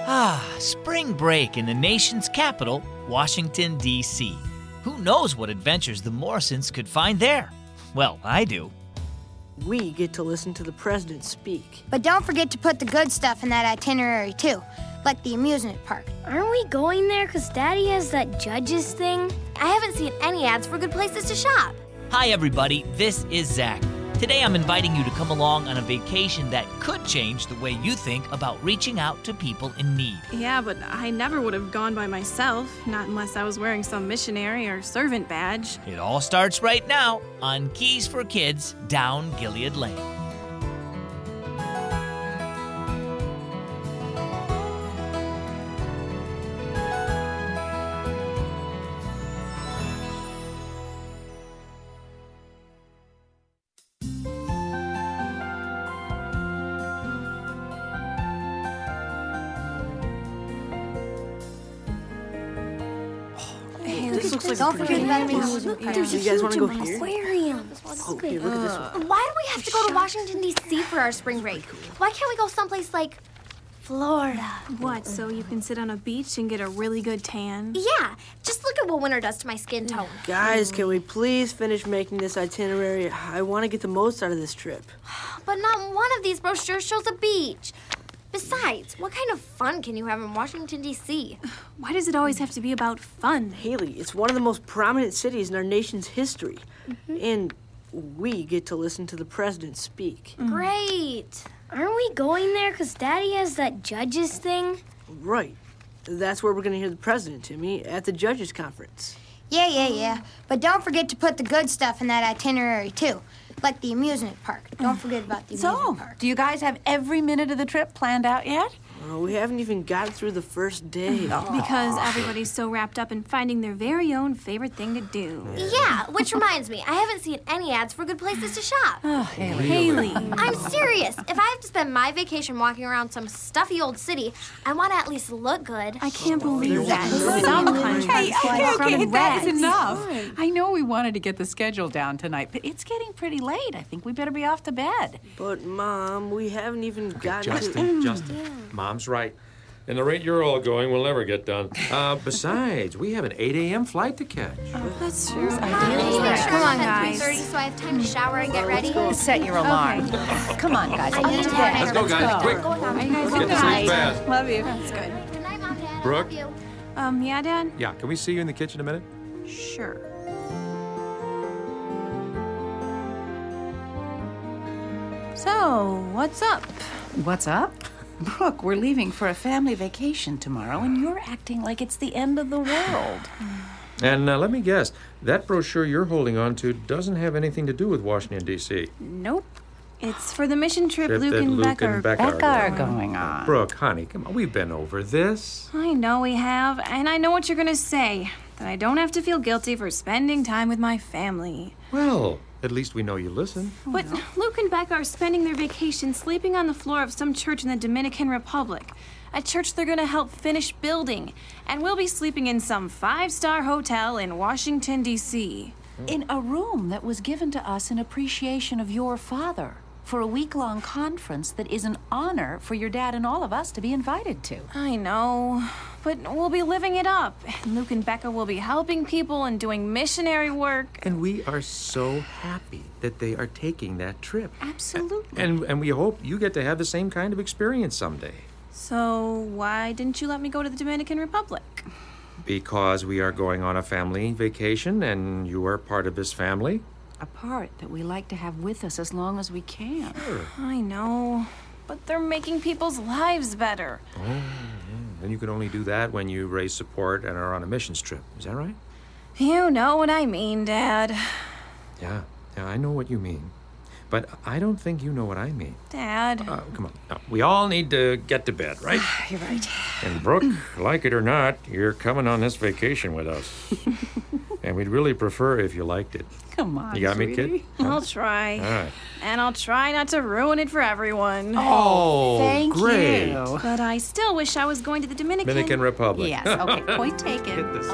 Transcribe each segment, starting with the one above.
Spring break in the nation's capital, Washington, D.C. Who knows what adventures the Morrisons could find there? Well, I do. We get to listen to the president speak. But don't forget to put the good stuff in that itinerary, too, like the amusement park. Aren't we going there because Daddy has that judges thing? I haven't seen any ads for good places to shop. Hi, everybody. This is Zach. Today I'm inviting you to come along on a vacation that could change the way you think about reaching out to people in need. Yeah, but I never would have gone by myself, not unless I was wearing some missionary or servant badge. It all starts right now on Keys for Kids Down Gilead Lane. This looks like Don't a pretty forget good about place. the There's You a guys want to go huge here? aquarium. Oh, here, look at this one. Why do we have to go to Washington, D.C. for our spring break? Why can't we go someplace like Florida? What, so you can sit on a beach and get a really good tan? Yeah, just look at what winter does to my skin tone. Guys, can we please finish making this itinerary? I want to get the most out of this trip. But not one of these brochures shows a beach. Besides, what kind of fun can you have in Washington, D.C.? Why does it always have to be about fun? Haley, it's one of the most prominent cities in our nation's history. And we get to listen to the president speak. Great. Aren't we going there because Daddy has that judges thing? Right. That's where we're going to hear the president, Timmy, at the judges' conference. Yeah. But don't forget to put the good stuff in that itinerary, too, like the amusement park. Don't forget about the amusement park. Do you guys have every minute of the trip planned out yet? We haven't even gotten through the first day. Because everybody's so wrapped up in finding their very own favorite thing to do. Yeah, which reminds me, I haven't seen any ads for good places to shop. Haley. I'm serious. If I have to spend my vacation walking around some stuffy old city, I want to at least look good. I can't believe that. Some countries from in That's rags. enough. I know we wanted to get the schedule down tonight, but it's getting pretty late. I think we better be off to bed. But, Mom, we haven't even gotten Justin, Mom's right. And the rate you're all going, we'll never get done. Besides, we have an 8 a.m. flight to catch. That's true. Come Come on, guys. 3:30 so I have time to shower and get ready. Set your alarm. Come on, guys. I need to have Let's go, guys. Quick. Go on. Let's get to sleep fast. Love you. That's good. Good night, Mom, Dad. Brooke? I love you. Yeah, Dad? Yeah, can we see you in the kitchen a minute? Sure. So, what's up? What's up? Brooke, we're leaving for a family vacation tomorrow, and you're acting like it's the end of the world. And let me guess, that brochure you're holding on to doesn't have anything to do with Washington, D.C. Nope. It's for the mission trip Trip Luke that and Luke Becca and Becca Becca are going on. Brooke, honey, come on. We've been over this. I know we have, and I know what you're gonna say. That I don't have to feel guilty for spending time with my family. Well, at least we know you listen. But Luke and Becca are spending their vacation sleeping on the floor of some church in the Dominican Republic. A church they're gonna help finish building. And we'll be sleeping in some 5-star hotel in Washington, D.C. In a room that was given to us in appreciation of your father for a week-long conference that is an honor for your dad and all of us to be invited to. I know, but we'll be living it up. And Luke and Becca will be helping people and doing missionary work. And we are so happy that they are taking that trip. Absolutely. And we hope you get to have the same kind of experience someday. So why didn't you let me go to the Dominican Republic? Because we are going on a family vacation and you are part of this family. A part that we like to have with us as long as we can. I know, but they're making people's lives better. And you can only do that when you raise support and are on a missions trip. Is that right? You know what I mean, Dad. Yeah, I know what you mean. But I don't think you know what I mean. Dad. Come on. Now, we all need to get to bed, right? You're right. And Brooke, like it or not, you're coming on this vacation with us. And we'd really prefer if you liked it. Come on, You got me, kid? sweetie. I'll try. All right. And I'll try not to ruin it for everyone. Oh, Thank great. you. But I still wish I was going to the Dominican Republic. Yes, okay, point taken. Hit this.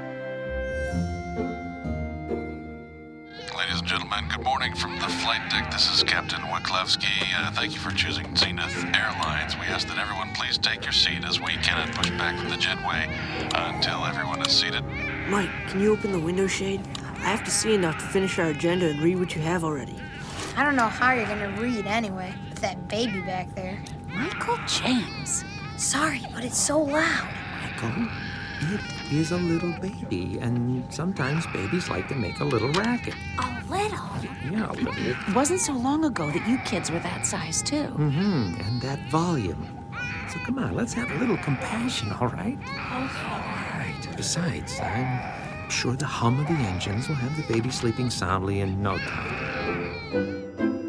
Ladies and gentlemen, good morning from the flight deck. This this is Captain Wiklewski. Thank you for choosing Zenith Airlines. We ask that everyone please take your seat as we cannot push back from the jetway until everyone is seated. Mike, can you open the window shade? I have to see enough to finish our agenda and read what you have already. I don't know how you're gonna read anyway, with that baby back there. Michael James. Sorry, but it's so loud. Michael, it is a little baby, and sometimes babies like to make a little racket. A little. Yeah, a little. It wasn't so long ago that you kids were that size, too. Mm-hmm, and that volume. So come on, let's have a little compassion, all right? Okay. All right. Besides, I'm sure the hum of the engines will have the baby sleeping soundly in no time.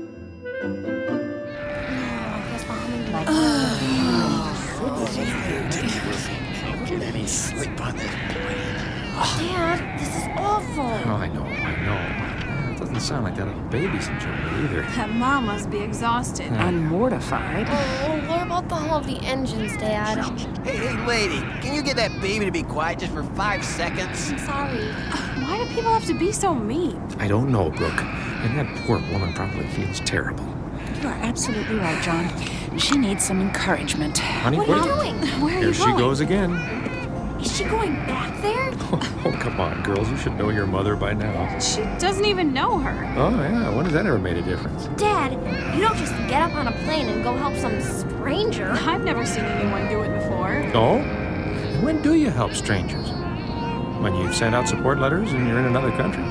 Dad, this is awful. Oh, I know. It doesn't sound like that little baby's enjoying it either. That mom must be exhausted. I'm mortified. Oh, what about the hum of the engines, Dad? Hey, lady, can you get that baby to be quiet just for 5 seconds? I'm sorry. Why do people have to be so mean? I don't know, Brooke. And that poor woman probably feels terrible. You are absolutely right, John. She needs some encouragement. Honey, What are you doing? Where are Here you she going? goes again. Is she going back there? Oh, come on, girls. You should know your mother by now. She doesn't even know her. Oh, yeah. When has that ever made a difference? Dad, you don't just get up on a plane and go help some stranger. I've never seen anyone do it before. Oh? And when do you help strangers? When you send out support letters and you're in another country?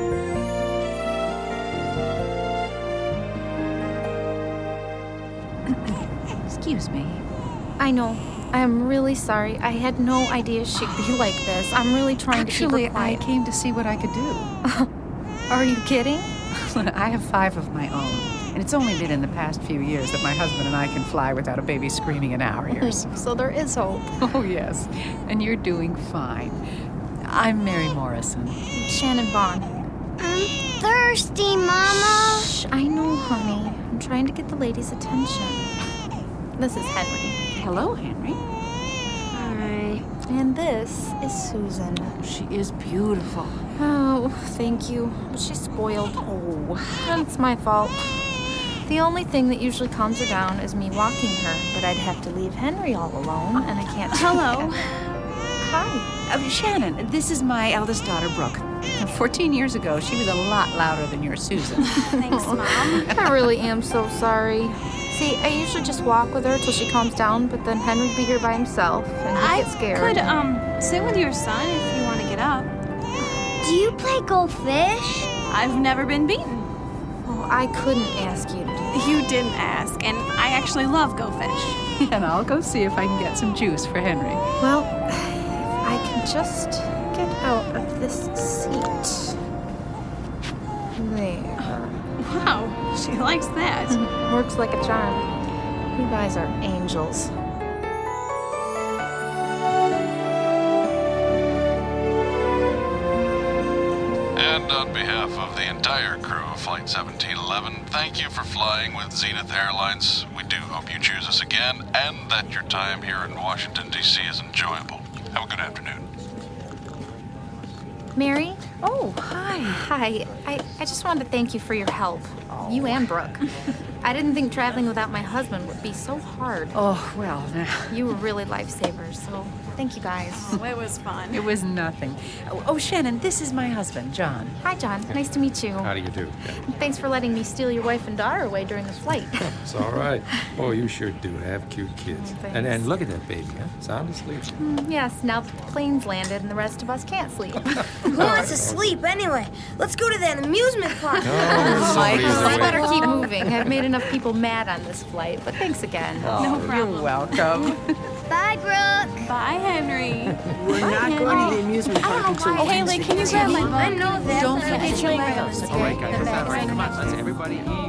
Excuse me. I know. I am really sorry. I had no idea she'd be like this. I'm really trying to keep her Actually, I quiet. came to see what I could do. Are you kidding? I have 5 of my own, and it's only been in the past few years that my husband and I can fly without a baby screaming in our ears. So there is hope. Oh, yes, and you're doing fine. I'm Mary Morrison. Shannon Vaughn. I'm thirsty, Mama. Shh, I know, honey. I'm trying to get the ladies' attention. This is Henry. Hello, Henry. Hi. And this is Susan. She is beautiful. Oh, thank you. But she's spoiled. Oh, and it's my fault. The only thing that usually calms her down is me walking her, but I'd have to leave Henry all alone, and I can't do Hello. that. Hi. Shannon, this is my eldest daughter, Brooke. 14 years ago, she was a lot louder than your Susan. Thanks, Mom. I really am so sorry. See, I usually just walk with her till she calms down, but then Henry'd be here by himself, and he'd get scared. Could, sit with your son if you want to get up. Do you play Go Fish? I've never been beaten. Oh, I couldn't ask you to do that. You didn't ask, and I actually love Go Fish. And I'll go see if I can get some juice for Henry. Well, if I can just get out of this seat. There. Wow, she likes that. Works like a charm. You guys are angels. And on behalf of the entire crew of Flight 1711, thank you for flying with Zenith Airlines. We do hope you choose us again and that your time here in Washington, D.C. is enjoyable. Have a good afternoon. Mary? Oh, hi. Hi. I just wanted to thank you for your help. You and Brooke. I didn't think traveling without my husband would be so hard. Oh, well, You were really lifesavers, so thank you guys. Oh, it was fun. it was nothing. Oh, Shannon, this is my husband, John. Hi, John. Nice to meet you. How do you do? Thanks for letting me steal your wife and daughter away during the flight. It's all right. Oh, you sure do have cute kids. Thanks. And look at that baby, huh? Sound asleep. Yes, now the plane's landed and the rest of us can't sleep. Who wants to sleep anyway? Let's go to that amusement park. Oh, somebody's I awake. better keep moving. I've made enough people mad on this flight, but thanks again. No problem. You're welcome. Bye, Brooke. Bye, Henry. We're not going to the amusement park until Oh, Haley, can you grab my book? I know that. Don't forget your Legos, okay? All right, guys. Come on. Let's everybody eat.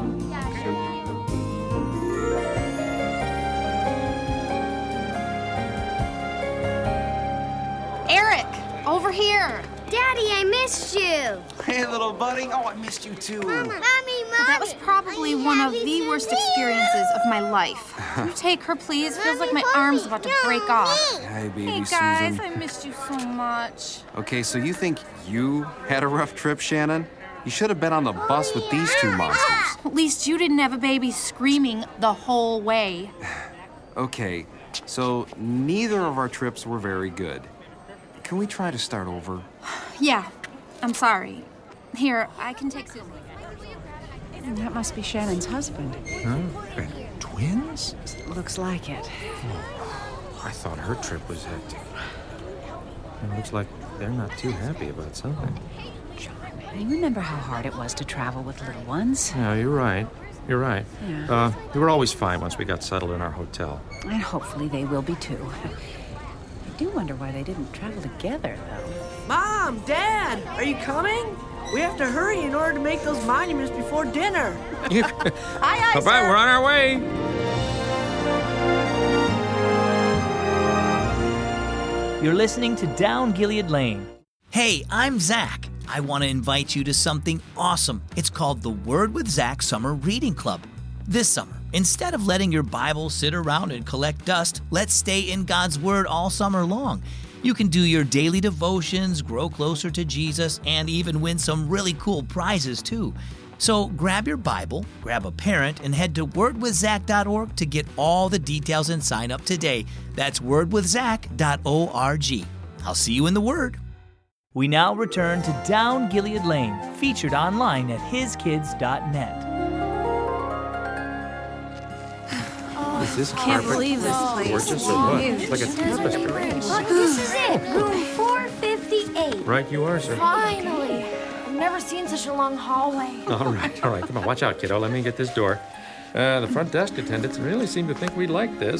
Eric, over here. Daddy, I missed you. Hey, little buddy. Oh, I missed you too. Mommy. That was probably one of the worst experiences of my life. Can you take her, please? Feels like my arm's about to break off. Hey, baby Hey, guys, Susan. I missed you so much. Okay, so you think you had a rough trip, Shannon? You should have been on the bus with these two monsters. At least you didn't have a baby screaming the whole way. Okay, so neither of our trips were very good. Can we try to start over? Yeah, I'm sorry. Here, I can take Susie. That must be Shannon's husband. Huh? Twins? Looks like it. I thought her trip was hectic. It looks like they're not too happy about something. You remember how hard it was to travel with little ones? Yeah, you're right. You're right. Yeah. We were always fine once we got settled in our hotel. And hopefully they will be too. I do wonder why they didn't travel together, though. Mom, Dad, are you coming? We have to hurry in order to make those monuments before dinner. Aye, Bye-bye, sir. we're on our way. You're listening to Down Gilead Lane. Hey, I'm Zach. I want to invite you to something awesome. It's called the Word with Zach Summer Reading Club. This summer, instead of letting your Bible sit around and collect dust, let's stay in God's Word all summer long. You can do your daily devotions, grow closer to Jesus, and even win some really cool prizes too. So grab your Bible, grab a parent, and head to wordwithzach.org to get all the details and sign up today. That's wordwithzach.org. I'll see you in the Word. We now return to Down Gilead Lane, featured online at hiskids.net. Is this Can't carpet believe this place. gorgeous or what? It's like a tapestry. Look, this is it. Room 458. Right you are, sir. Finally. I've never seen such a long hallway. All right. Come on, watch out, kiddo. Let me get this door. The front desk attendants really seem to think we'd like this.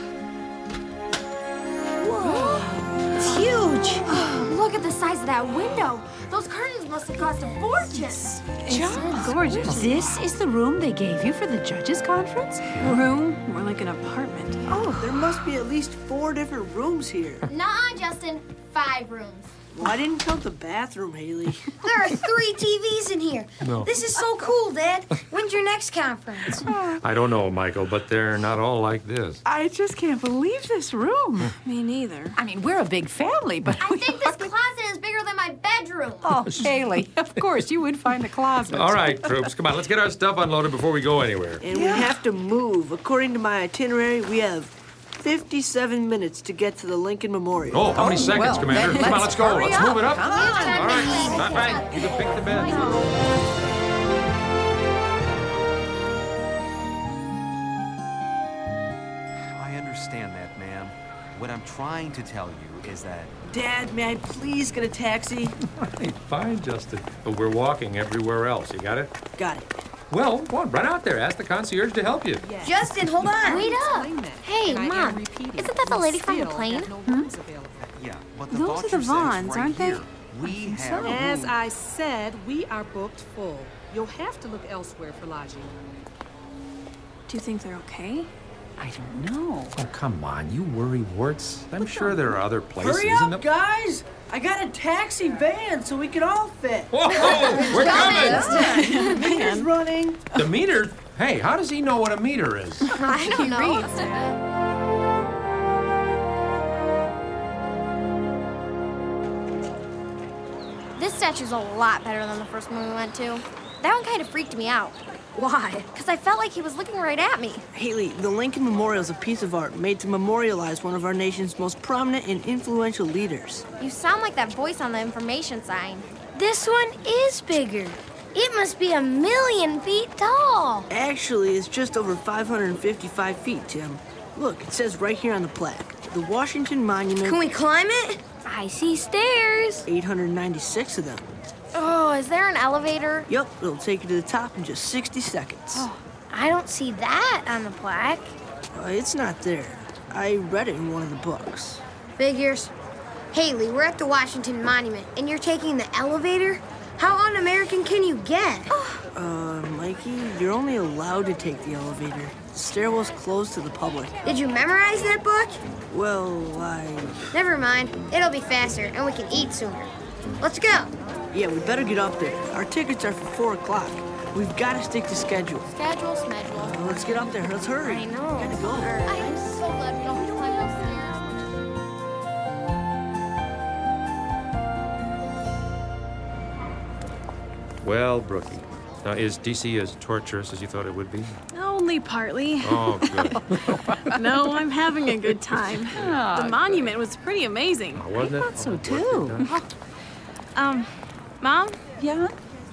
It's huge. Look at the size of that window. Those curtains must have cost a fortune. It's gorgeous. This is the room they gave you for the judges' conference? Room? More like an apartment. Oh, there must be at least 4 different rooms here. Nuh-uh, Justin. 5 rooms. Well, I didn't count the bathroom, Haley. There are 3 TVs in here. No. This is so cool, Dad. When's your next conference? I don't know, Michael, but they're not all like this. I just can't believe this room. Me neither. I mean, we're a big family, but I think this closet is bigger than my bedroom. Oh, Haley, of course you would find a closet. All right, troops, come on, let's get our stuff unloaded before we go anywhere. And we have to move. According to my itinerary, we have 57 minutes to get to the Lincoln Memorial. Oh, how many seconds, well, Commander? then Come on, let's let's go. hurry Let's up. move it up. Come All on. right. You can pick the bed. I understand that, ma'am. What I'm trying to tell you is that... Dad, may I please get a taxi? Hey, fine, Justin. But we're walking everywhere else. You got it? Got it. Well, go on, run out there. Ask the concierge to help you. Justin, hold on. Wait up. Hey, Mom. Isn't that the lady from the plane? Yeah, but the Those are voucher the says Vaughns, right aren't they? here, We have As room. I said, we are booked full. You'll have to look elsewhere for lodging. Do you think they're okay? I don't know. Oh, come on. You worry warts. I'm sure there are other places. Hurry in up, guys! I got a taxi van so we can all fit. Whoa, we're coming! Meter's running. The meter? Hey, how does he know what a meter is? I don't know. This statue's a lot better than the first one we went to. That one kind of freaked me out. Why? Because I felt like he was looking right at me. Haley, the Lincoln Memorial is a piece of art made to memorialize one of our nation's most prominent and influential leaders. You sound like that voice on the information sign. This one is bigger. It must be 1,000,000 feet tall. Actually, it's just over 555 feet, Tim. Look, it says right here on the plaque. The Washington Monument. Can we climb it? I see stairs. 896 of them. Oh, is there an elevator? Yep, it'll take you to the top in just 60 seconds. Oh, I don't see that on the plaque. It's not there. I read it in one of the books. Figures. Haley, we're at the Washington Monument, and you're taking the elevator? How un-American can you get? Mikey, you're only allowed to take the elevator. The stairwell's closed to the public. Did you memorize that book? Well, Never mind. It'll be faster, and we can eat sooner. Let's go. Yeah, we better get up there. Our tickets are for 4 o'clock. We've got to stick to schedule. Schedule. Let's get up there. Let's hurry. I know. Gotta go. I am so glad we don't have to climb those stairs. Well, Brookie, now is D.C. as torturous as you thought it would be? Only partly. Oh, good. No, I'm having a good time. The monument was pretty amazing. Oh, wasn't it? I thought so, too. Mom? Yeah?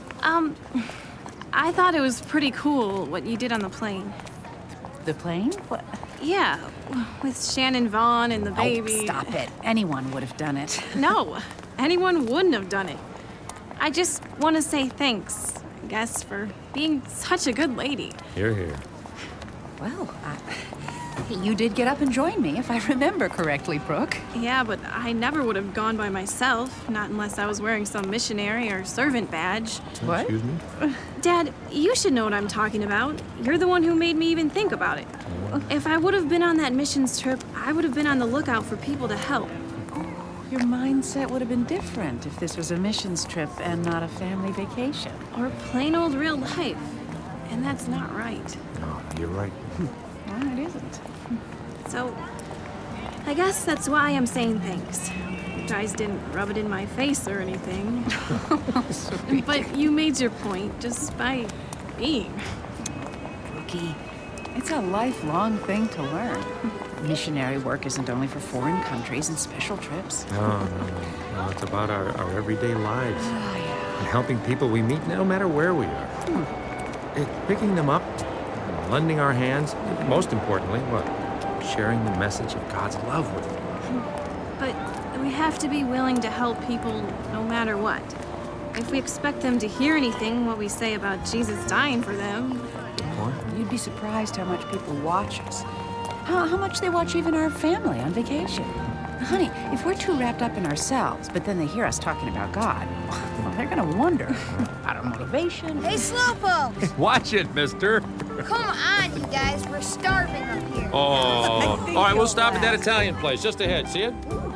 I thought it was pretty cool what you did on the plane. The plane? What? Yeah, with Shannon Vaughn and the baby. Oh, stop it. Anyone would have done it. No, anyone wouldn't have done it. I just want to say thanks, I guess, for being such a good lady. Hear, hear. Well, you did get up and join me, if I remember correctly, Brooke. Yeah, but I never would have gone by myself, not unless I was wearing some missionary or servant badge. What? Excuse me? Dad, you should know what I'm talking about. You're the one who made me even think about it. If I would have been on that missions trip, I would have been on the lookout for people to help. Your mindset would have been different if this was a missions trip and not a family vacation. Or plain old real life. And that's not right. No, you're right. Well, it isn't. So, I guess that's why I'm saying thanks. You guys didn't rub it in my face or anything. But you made your point just by being. Brookie, it's a lifelong thing to learn. Missionary work isn't only for foreign countries and special trips. No, it's about our everyday lives. And helping people we meet no matter where we are. It's picking them up, lending our hands, and most importantly, sharing the message of God's love with them. But we have to be willing to help people no matter what. If we expect them to hear anything what we say about Jesus dying for them. You'd be surprised how much people watch us. How much they watch even our family on vacation. Honey, if we're too wrapped up in ourselves, but then they hear us talking about God, well, they're gonna wonder about our motivation. Hey, slowpokes! Watch it, mister. Come on, you guys. We're starving up here. Oh, all right, we'll stop at that Italian place just ahead. See it?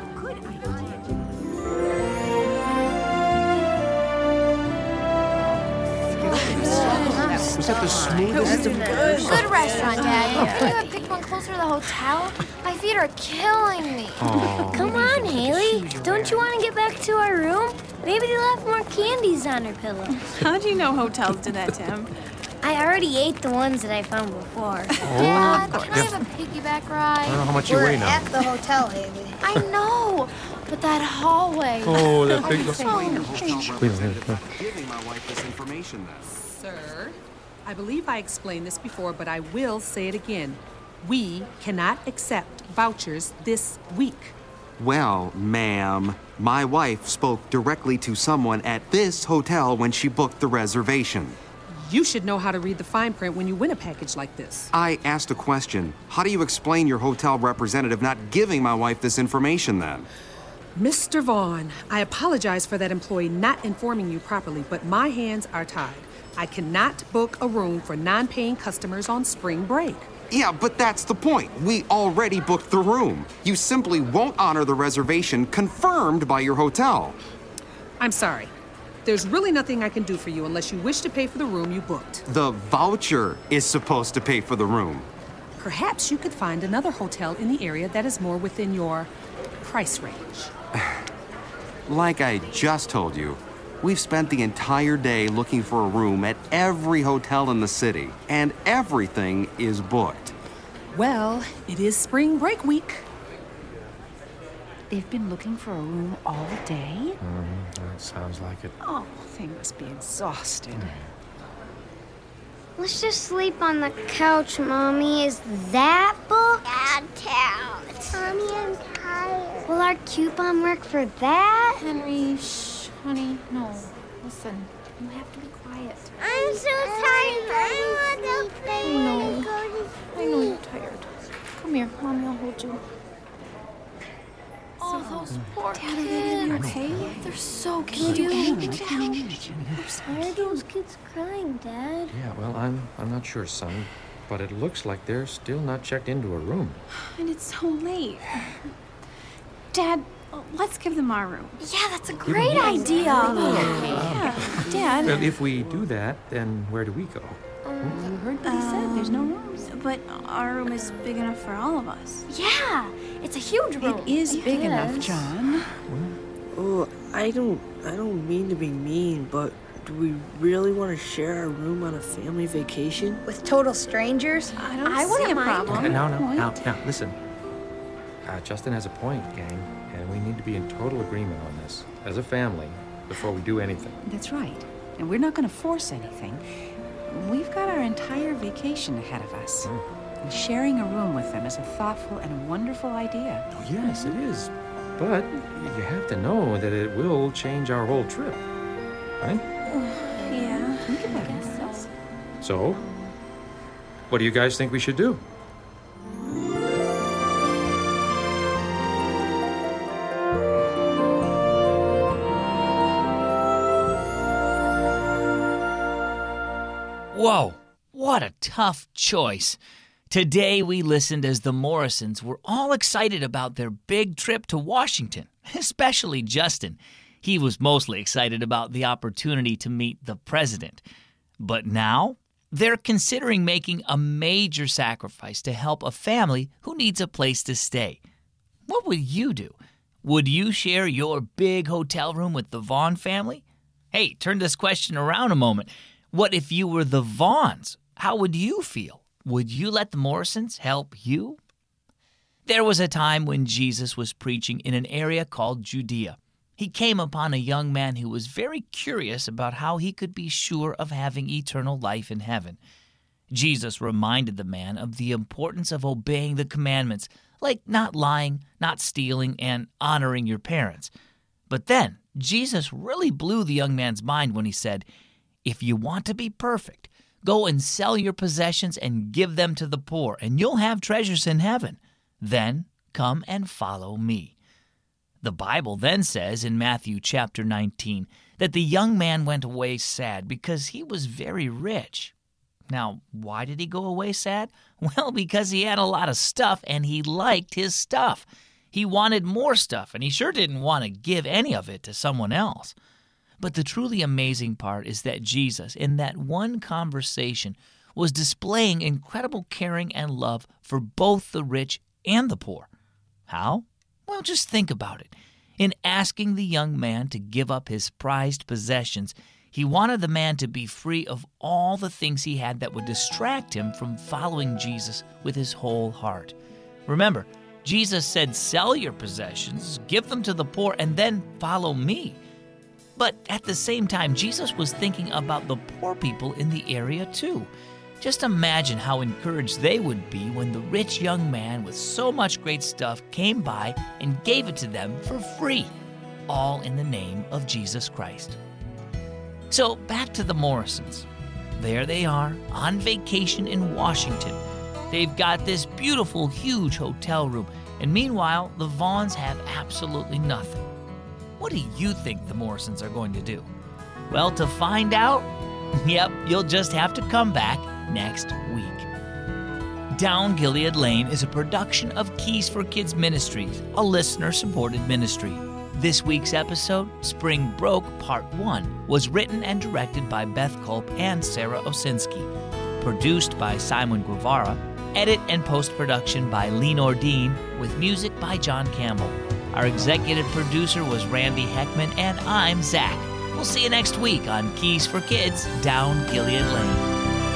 Was that the smoothest? Good restaurant, Dad. Can you pick one closer to the hotel? My feet are killing me. Come on, Haley. Don't you want to get back to our room? Maybe they left more candies on her pillow. How do you know hotels do that, Tim? I already ate the ones that I found before. Dad, can I have a piggyback ride? I don't know how much you weigh now. At the hotel, Haley. I know, but that hallway. Oh, that big... Giving my wife this information then. Sir, I believe I explained this before, but I will say it again. We cannot accept vouchers this week. Well, ma'am, my wife spoke directly to someone at this hotel when she booked the reservation. You should know how to read the fine print when you win a package like this. I asked a question. How do you explain your hotel representative not giving my wife this information then? Mr. Vaughn, I apologize for that employee not informing you properly, but my hands are tied. I cannot book a room for non-paying customers on spring break. Yeah, but that's the point. We already booked the room. You simply won't honor the reservation confirmed by your hotel. I'm sorry. There's really nothing I can do for you unless you wish to pay for the room you booked. The voucher is supposed to pay for the room. Perhaps you could find another hotel in the area that is more within your price range. Like I just told you, we've spent the entire day looking for a room at every hotel in the city, and everything is booked. Well, it is spring break week. They've been looking for a room all day? That sounds like it. Oh, they must be exhausted. Let's just sleep on the couch, Mommy. Is that booked? Couch. Mommy, I'm tired. Will our coupon work for that? Henry, shh, honey, no. Listen, you have to be quiet. I'm so tired. I want to play. I know you're tired. Come here, Mommy, I'll hold you. Oh, those poor kids. Okay? They're so Can cute. you Why are those kids crying, Dad? Yeah, well, I'm not sure, son, but it looks like they're still not checked into a room. And it's so late. Dad, let's give them our room. Yeah, that's a great idea. Yeah, Dad. Well, if we do that, then where do we go? You heard what he said. There's no rooms. But our room is big enough for all of us. Yeah, it's a huge room. It is big enough, John. Oh, I don't mean to be mean, but Do we really want to share our room on a family vacation? With total strangers? I wouldn't see a problem. Now, listen. Justin has a point, gang, and we need to be in total agreement on this, as a family, before we do anything. That's right. And we're not going to force anything. We've got our entire vacation ahead of us. And sharing a room with them is a thoughtful and a wonderful idea. Oh, yes, it is. But you have to know that it will change our whole trip, right? Yeah. Think about it. So, what do you guys think we should do? Whoa, what a tough choice. Today we listened as the Morrisons were all excited about their big trip to Washington, especially Justin. He was mostly excited about the opportunity to meet the president. But now they're considering making a major sacrifice to help a family who needs a place to stay. What would you do? Would you share your big hotel room with the Vaughn family? Hey, turn this question around a moment. What if you were the Vaughns? How would you feel? Would you let the Morrisons help you? There was a time when Jesus was preaching in an area called Judea. He came upon a young man who was very curious about how he could be sure of having eternal life in heaven. Jesus reminded the man of the importance of obeying the commandments, like not lying, not stealing, and honoring your parents. But then, Jesus really blew the young man's mind when he said, "If you want to be perfect, go and sell your possessions and give them to the poor, and you'll have treasures in heaven. Then come and follow me." The Bible then says in Matthew chapter 19 that the young man went away sad because he was very rich. Now, why did he go away sad? Well, because he had a lot of stuff and he liked his stuff. He wanted more stuff, and he sure didn't want to give any of it to someone else. But the truly amazing part is that Jesus, in that one conversation, was displaying incredible caring and love for both the rich and the poor. How? Well, just think about it. In asking the young man to give up his prized possessions, he wanted the man to be free of all the things he had that would distract him from following Jesus with his whole heart. Remember, Jesus said, "Sell your possessions, give them to the poor, and then follow me." But at the same time, Jesus was thinking about the poor people in the area too. Just imagine how encouraged they would be when the rich young man with so much great stuff came by and gave it to them for free, all in the name of Jesus Christ. So back to the Morrisons. There they are, on vacation in Washington. They've got this beautiful, huge hotel room, and meanwhile, the Vaughns have absolutely nothing. What do you think the Morrisons are going to do? Well, to find out, yep, you'll just have to come back next week. Down Gilead Lane is a production of Keys for Kids Ministries, a listener-supported ministry. This week's episode, Spring Broke Part 1, was written and directed by Beth Culp and Sarah Osinski. Produced by Simon Guevara. Edit and post-production by Lee Nordine, with music by John Campbell. Our executive producer was Randy Heckman, and I'm Zach. We'll see you next week on Keys for Kids, Down Gilead Lane.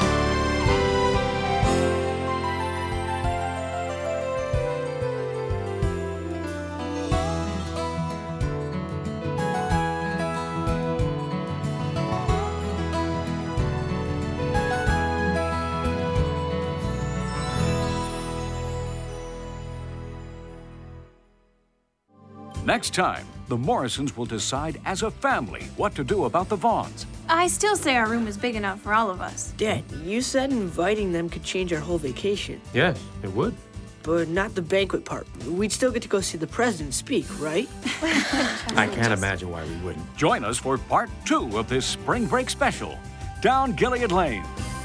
Next time, the Morrisons will decide as a family what to do about the Vaughns. I still say our room is big enough for all of us. Dad, you said inviting them could change our whole vacation. Yes, it would. But not the banquet part. We'd still get to go see the president speak, right? I can't imagine why we wouldn't. Join us for Part 2 of this Spring Break special, Down Gilead Lane.